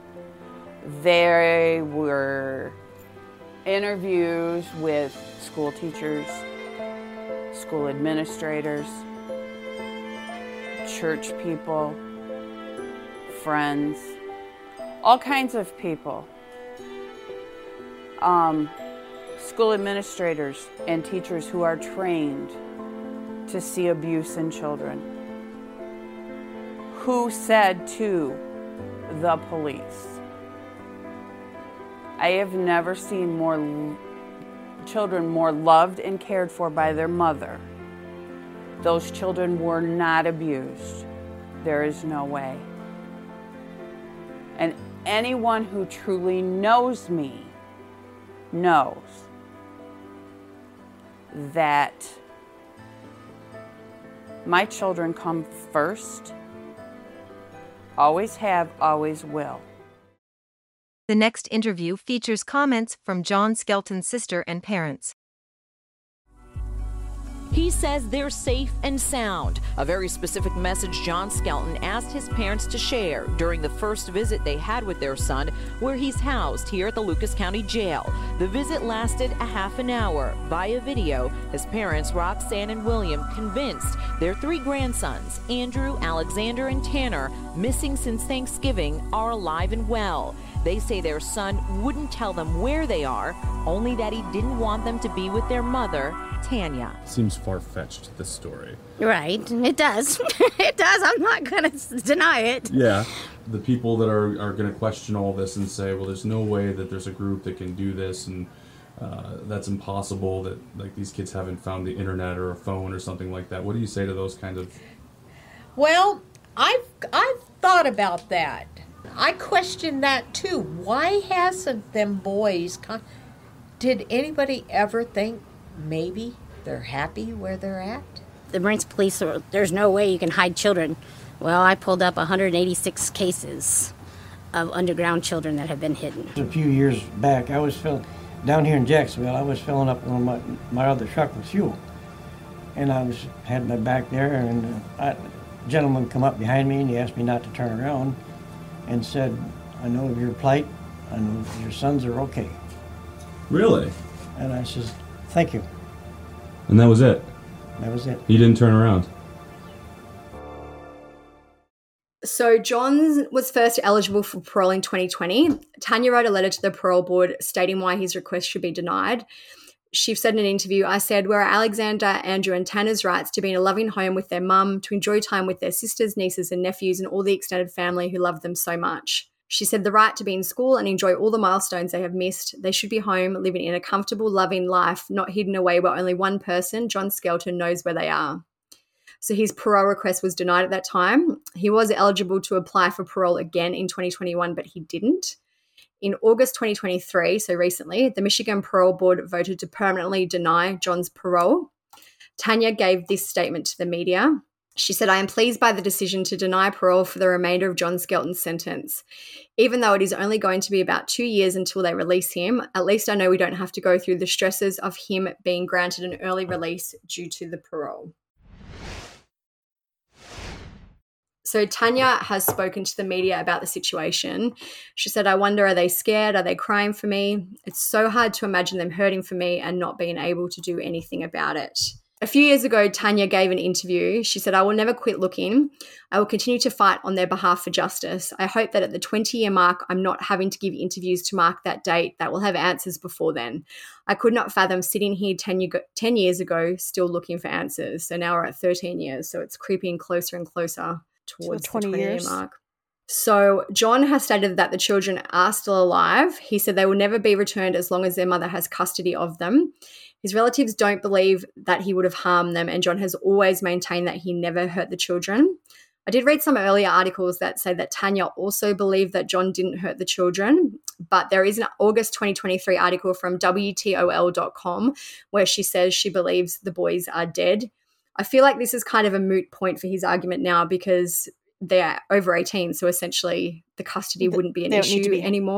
There were interviews with school teachers, school administrators, church people, friends, all kinds of people. School administrators and teachers who are trained to see abuse in children, who said to the police, I have never seen children more loved and cared for by their mother. Those children were not abused. There is no way. And anyone who truly knows me knows that my children come first, always have, always will. The next interview features comments from John Skelton's sister and parents. He says they're safe and sound, a very specific message John Skelton asked his parents to share during the first visit they had with their son, where he's housed here at the Lucas County Jail. The visit lasted a half an hour. Via video, his parents, Roxanne and William, convinced their 3 grandsons, Andrew, Alexander, and Tanner, missing since Thanksgiving, are alive and well. They say their son wouldn't tell them where they are, only that he didn't want them to be with their mother, Tanya. Seems far-fetched, this story. Right, it does. It does. I'm not going to deny it. Yeah. The people that are going to question all this and say, well, there's no way that there's a group that can do this, and that's impossible, that like these kids haven't found the internet or a phone or something like that. What do you say to those kind of... Well, I've thought about that. I question that too. Why hasn't them boys... Did anybody ever think maybe they're happy where they're at? The Morenci police, there's no way you can hide children. Well, I pulled up 186 cases of underground children that have been hidden. A few years back, I was down here in Jacksonville, I was filling up one of my other truck with fuel. And I had my back there, and a gentleman come up behind me and he asked me not to turn around and said, I know of your plight, I know your sons are okay. Really? And I says, thank you. And that was it? That was it. He didn't turn around? So John was first eligible for parole in 2020. Tanya wrote a letter to the parole board stating why his request should be denied. She said in an interview, I said, where are Alexander, Andrew and Tanner's rights to be in a loving home with their mum, to enjoy time with their sisters, nieces and nephews and all the extended family who love them so much. She said the right to be in school and enjoy all the milestones they have missed. They should be home, living in a comfortable, loving life, not hidden away where only one person, John Skelton, knows where they are. So his parole request was denied at that time. He was eligible to apply for parole again in 2021, but he didn't. In August 2023, so recently, the Michigan Parole Board voted to permanently deny John's parole. Tanya gave this statement to the media. She said, I am pleased by the decision to deny parole for the remainder of John Skelton's sentence. Even though it is only going to be about 2 years until they release him, at least I know we don't have to go through the stresses of him being granted an early release due to the parole. So Tanya has spoken to the media about the situation. She said, I wonder, are they scared? Are they crying for me? It's so hard to imagine them hurting for me and not being able to do anything about it. A few years ago, Tanya gave an interview. She said, I will never quit looking. I will continue to fight on their behalf for justice. I hope that at the 20-year mark, I'm not having to give interviews to mark that date, that will have answers before then. I could not fathom sitting here 10 years ago still looking for answers. So now we're at 13 years. So it's creeping closer and closer towards the 20-year mark. So John has stated that the children are still alive. He said they will never be returned as long as their mother has custody of them. His relatives don't believe that he would have harmed them, and John has always maintained that he never hurt the children. I did read some earlier articles that say that Tanya also believed that John didn't hurt the children, but there is an August 2023 article from WTOL.com where she says she believes the boys are dead. I feel like this is kind of a moot point for his argument now because they're over 18, so essentially the custody wouldn't be an issue anymore.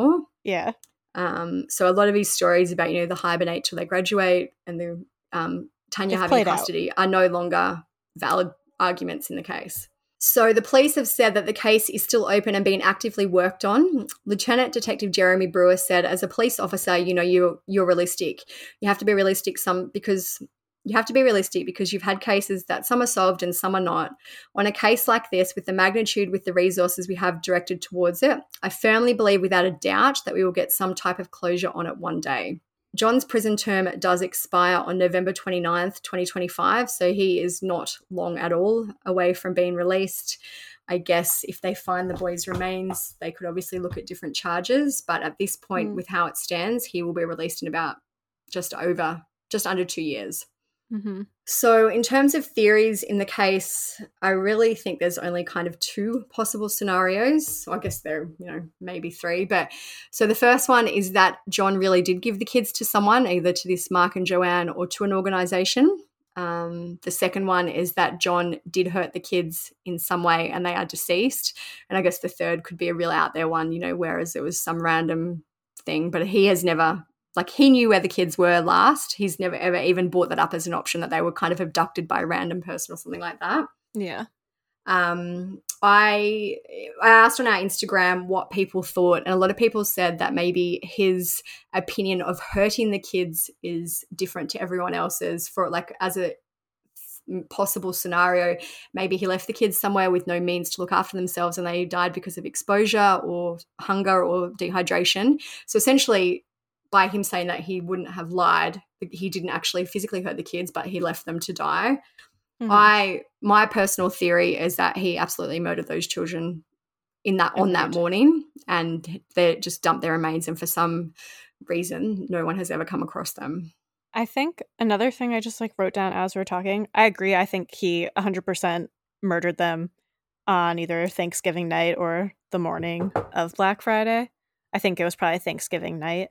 Yeah. So a lot of these stories about, the hibernate till they graduate and the Tanya They've having played out. custody are no longer valid arguments in the case. So the police have said that the case is still open and being actively worked on. Lieutenant Detective Jeremy Brewer said, as a police officer, you're realistic. You have to be realistic because you've had cases that some are solved and some are not. On a case like this, with the magnitude, with the resources we have directed towards it, I firmly believe without a doubt that we will get some type of closure on it one day. John's prison term does expire on November 29th, 2025, so he is not long at all away from being released. I guess if they find the boy's remains, they could obviously look at different charges, but at this point, with how it stands, he will be released in about just under 2 years. Mm-hmm. So in terms of theories in the case, I really think there's only kind of two possible scenarios. So I guess there are, maybe three. But so the first one is that John really did give the kids to someone, either to this Mark and Joanne or to an organisation. The second one is that John did hurt the kids in some way and they are deceased. And I guess the third could be a real out there one, whereas it was some random thing. But he has never... he knew where the kids were last. He's never, ever even brought that up as an option, that they were kind of abducted by a random person or something like that. Yeah. I asked on our Instagram what people thought, and a lot of people said that maybe his opinion of hurting the kids is different to everyone else's. For as a possible scenario, maybe he left the kids somewhere with no means to look after themselves and they died because of exposure or hunger or dehydration. So essentially, by him saying that he wouldn't have lied, he didn't actually physically hurt the kids, but he left them to die. Mm-hmm. My personal theory is that he absolutely murdered those children on that morning, and they just dumped their remains, and for some reason no one has ever come across them. I think another thing I just wrote down as we were talking, I agree. I think he 100% murdered them on either Thanksgiving night or the morning of Black Friday. I think it was probably Thanksgiving night.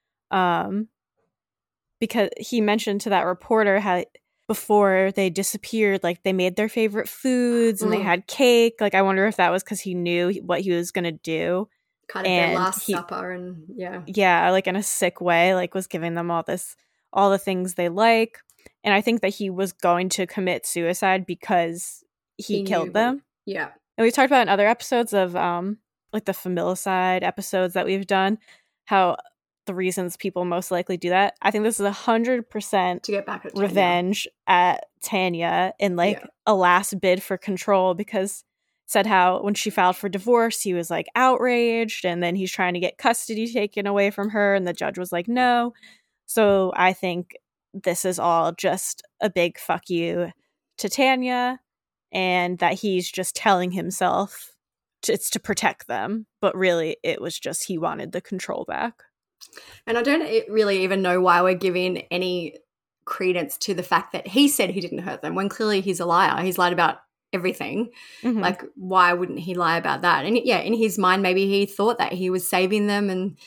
Because he mentioned to that reporter how before they disappeared, they made their favorite foods and they had cake. I wonder if that was because he knew what he was going to do. Kind of their last supper, and yeah. Yeah, in a sick way, was giving them all the things they like. And I think that he was going to commit suicide because he killed them. Yeah. And we've talked about in other episodes of the familicide episodes that we've done, how the reasons people most likely do that. I think this is 100% to get back at revenge at Tanya in a last bid for control, because said how when she filed for divorce, he was outraged, and then he's trying to get custody taken away from her, and the judge was no. So I think this is all just a big fuck you to Tanya, and that he's just telling himself it's to protect them, but really it was just he wanted the control back. And I don't really even know why we're giving any credence to the fact that he said he didn't hurt them, when clearly he's a liar. He's lied about everything. Mm-hmm. Why wouldn't he lie about that? And in his mind, maybe he thought that he was saving them and,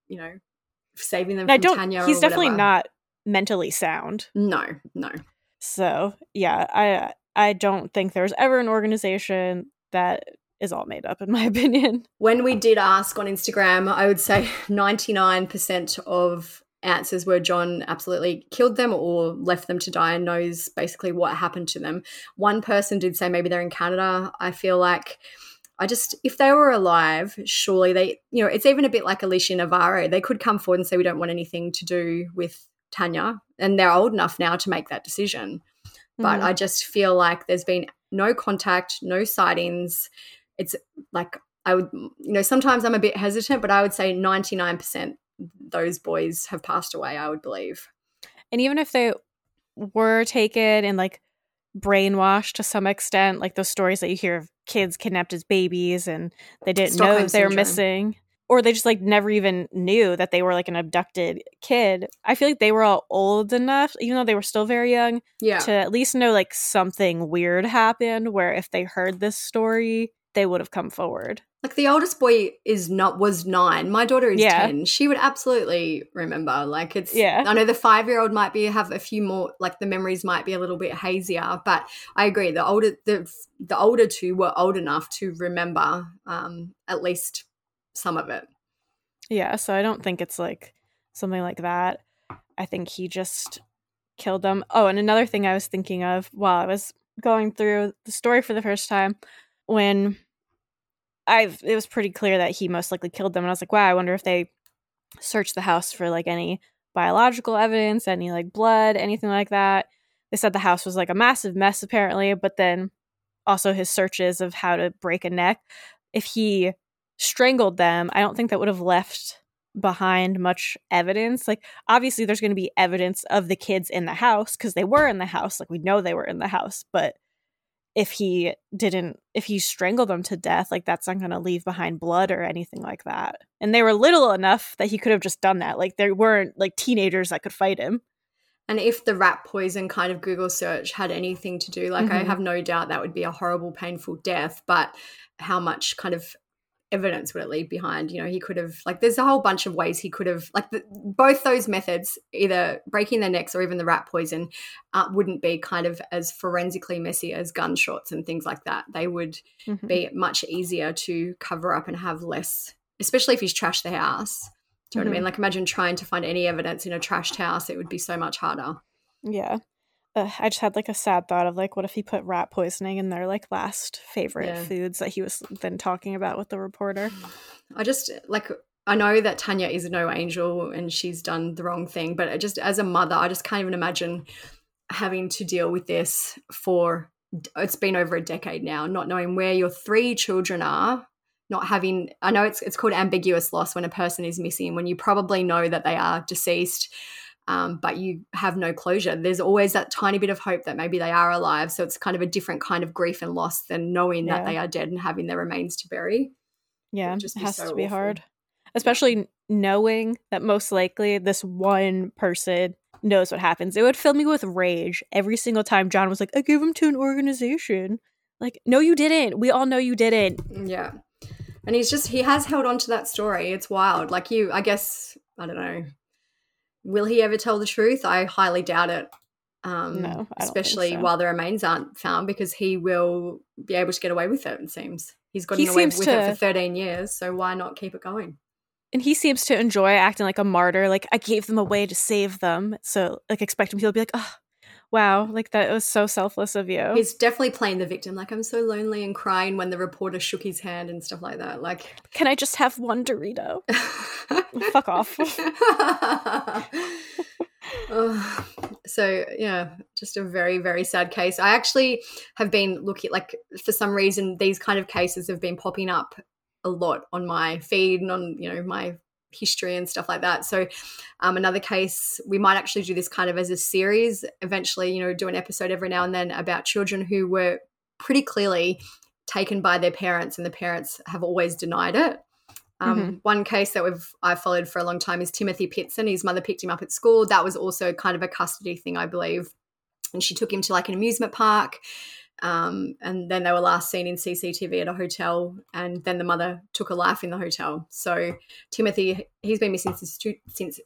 saving them from Tanya. He's definitely not mentally sound. No. So, yeah, I don't think there's ever an organization that is all made up, in my opinion. When we did ask on Instagram, I would say 99% of answers were John absolutely killed them or left them to die and knows basically what happened to them. One person did say maybe they're in Canada. I feel if they were alive, surely they, it's even a bit like Alicia Navarro. They could come forward and say, we don't want anything to do with Tanya. And they're old enough now to make that decision. But I just feel like there's been no contact, no sightings. It's I would, sometimes I'm a bit hesitant, but I would say 99% those boys have passed away, I would believe. And even if they were taken and brainwashed to some extent, those stories that you hear of kids kidnapped as babies and they didn't know that they were missing, or they just never even knew that they were an abducted kid. I feel like they were all old enough, even though they were still very young, to at least know something weird happened, where if they heard this story, they would have come forward. The oldest boy was 9. My daughter is 10. She would absolutely remember. I know the 5-year-old might have a few more, the memories might be a little bit hazier, but I agree. The older two were old enough to remember at least some of it. Yeah, so I don't think it's like something like that. I think he just killed them. Oh, and another thing I was thinking of while I was going through the story for the first time, when it was pretty clear that he most likely killed them, and I was like, wow, I wonder if they searched the house for like any biological evidence, any like blood, anything like that. They said the house was like a massive mess apparently, but then also his searches of how to break a neck. If he strangled them, I don't think that would have left behind much evidence. Like, obviously there's going to be evidence of the kids in the house because they were in the house. Like, we know they were in the house, but if he strangled them to death, like, that's not going to leave behind blood or anything like that. And they were little enough that he could have just done that. Like, there weren't like teenagers that could fight him. And if the rat poison kind of Google search had anything to do, like, I have no doubt that would be a horrible, painful death, but how much kind of evidence would it leave behind? You know, he could have, like, there's a whole bunch of ways he could have, like, both those methods, either breaking their necks or even the rat poison, wouldn't be kind of as forensically messy as gunshots and things like that. They would be much easier to cover up and have less, especially if he's trashed the house. Do you know what I mean? Like, imagine trying to find any evidence in a trashed house. It would be so much harder. Yeah. I just had like a sad thought of like, what if he put rat poisoning in their like last favorite foods that he was then talking about with the reporter? I just like, I know that Tanya is no angel and she's done the wrong thing, but just as a mother, I just can't even imagine having to deal with this for, it's been over a decade now, not knowing where your 3 children are, not having, I know it's called ambiguous loss when a person is missing, when you probably know that they are deceased, but you have no closure. There's always that tiny bit of hope that maybe they are alive. So it's kind of a different kind of grief and loss than knowing that they are dead and having their remains to bury. Yeah, it has to be hard. Especially knowing that most likely this one person knows what happens. It would fill me with rage every single time John was like, I gave him to an organization. Like, no, you didn't. We all know you didn't. Yeah. And he has held on to that story. It's wild. Like, I guess, I don't know. Will he ever tell the truth? I highly doubt it. No, I don't especially think so. while the remains aren't found, because he will be able to get away with it, it seems. He's gotten away with it for 13 years, so why not keep it going? And he seems to enjoy acting like a martyr. Like, I gave them away to save them. So, like, expecting people to be like, oh, wow, like, that was so selfless of you. He's definitely playing the victim. Like, I'm so lonely, and crying when the reporter shook his hand and stuff like that. Like, can I just have one Dorito? Fuck off. So, yeah, just a very, very sad case. I actually have been looking, like, for some reason, these kind of cases have been popping up a lot on my feed and on, you know, my history and stuff like that. So another case, we might actually do this kind of as a series eventually, you know, do an episode every now and then about children who were pretty clearly taken by their parents and the parents have always denied it. One case that I've followed for a long time is Timothy Pitson. His mother picked him up at school. That was also kind of a custody thing, I believe. And she took him to like an amusement park. And then they were last seen in CCTV at a hotel, and then the mother took a life in the hotel. So Timothy, he's been missing since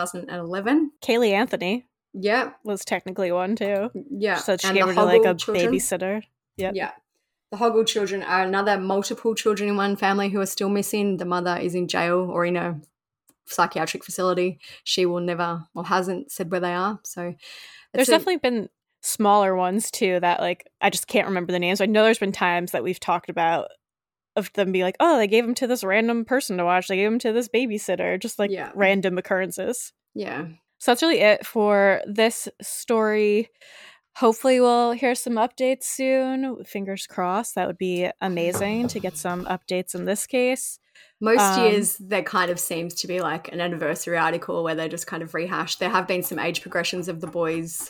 2011. Kaylee Anthony, was technically one too. Yeah, so she and gave her to like a babysitter. Yeah. The Hoggle children are another multiple children in one family who are still missing. The mother is in jail or in a psychiatric facility. She will never, or hasn't said where they are. So there's definitely been smaller ones too that like I just can't remember the names. I know there's been times that we've talked about of them being like, oh, they gave him to this random person to watch. They gave him to this babysitter. Just like random occurrences. Yeah. So that's really it for this story. Hopefully we'll hear some updates soon. Fingers crossed. That would be amazing to get some updates in this case. Most years there kind of seems to be like an anniversary article where they just kind of rehash. There have been some age progressions of the boys.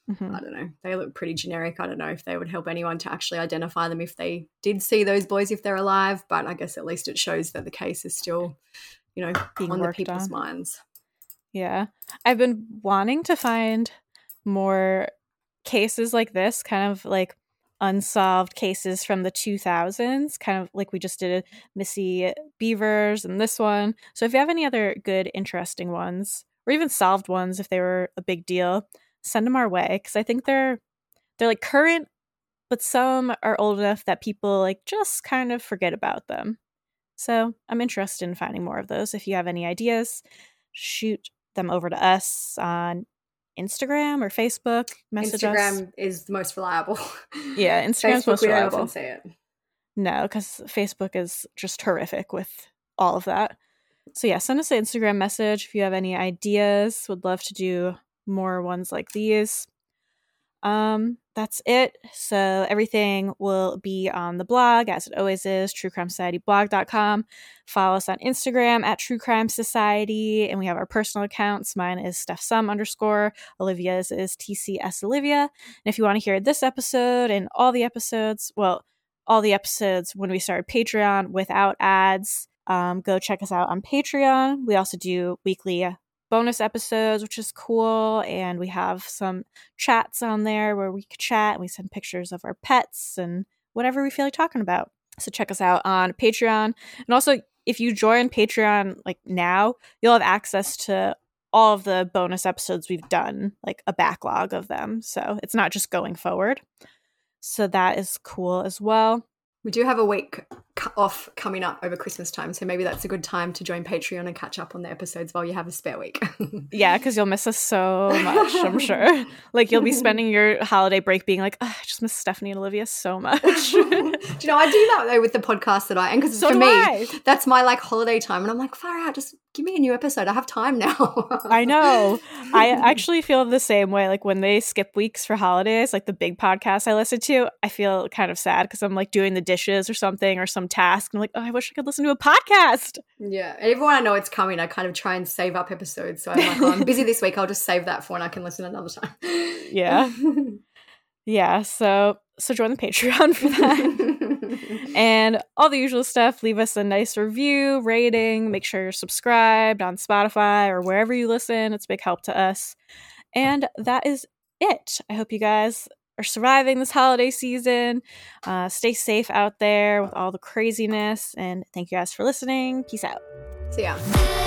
I don't know. They look pretty generic. I don't know if they would help anyone to actually identify them if they did see those boys, if they're alive. But I guess at least it shows that the case is still, you know, being on the worked people's on. minds. Yeah. I've been wanting to find more cases like this, kind of like unsolved cases from the 2000s, kind of like we just did Missy Beavers and this one. So if you have any other good, interesting ones, or even solved ones if they were a big deal, send them our way, because I think they're like current, but some are old enough that people like just kind of forget about them. So I'm interested in finding more of those. If you have any ideas, shoot them over to us on Instagram or Facebook. Message Instagram us. is the most reliable. Yeah, Instagram's Facebook, most we don't reliable. often say it. No, because Facebook is just horrific with all of that. So yeah, send us an Instagram message if you have any ideas. Would love to do more ones like these. That's it. So everything will be on the blog, as it always is, truecrimesocietyblog.com. Follow us on Instagram at True Crime Society, and we have our personal accounts. Mine is StephSum_. Olivia's is TCS Olivia. And if you want to hear this episode and all the episodes when we started Patreon without ads, go check us out on Patreon. We also do weekly bonus episodes, which is cool, and we have some chats on there where we could chat and we send pictures of our pets and whatever we feel like talking about. So check us out on Patreon. And also, if you join Patreon like now, you'll have access to all of the bonus episodes we've done, like a backlog of them. So it's not just going forward. So that is cool as well. We do have a week off coming up over Christmas time, so maybe that's a good time to join Patreon and catch up on the episodes while you have a spare week. Yeah, because you'll miss us so much, I'm sure. Like, you'll be spending your holiday break being like, I just miss Stephanie and Olivia so much. Do you know, I do that though with the podcast that and because for me, that's my like holiday time, and I'm like, far out, just give me a new episode. I have time now. I know. I actually feel the same way. Like when they skip weeks for holidays, like the big podcasts I listen to, I feel kind of sad because I'm like doing the dishes or something or some task. And I'm like, oh, I wish I could listen to a podcast. Yeah. And even when I know it's coming, I kind of try and save up episodes. So I'm like, oh, I'm busy this week. I'll just save that for when I can listen another time. Yeah. Yeah. So join the Patreon for that. And all the usual stuff. Leave us a nice review, rating. Make sure you're subscribed on Spotify or wherever you listen. It's a big help to us. And that is it. I hope you guys are surviving this holiday season. Stay safe out there with all the craziness. And thank you guys for listening. Peace out. See ya.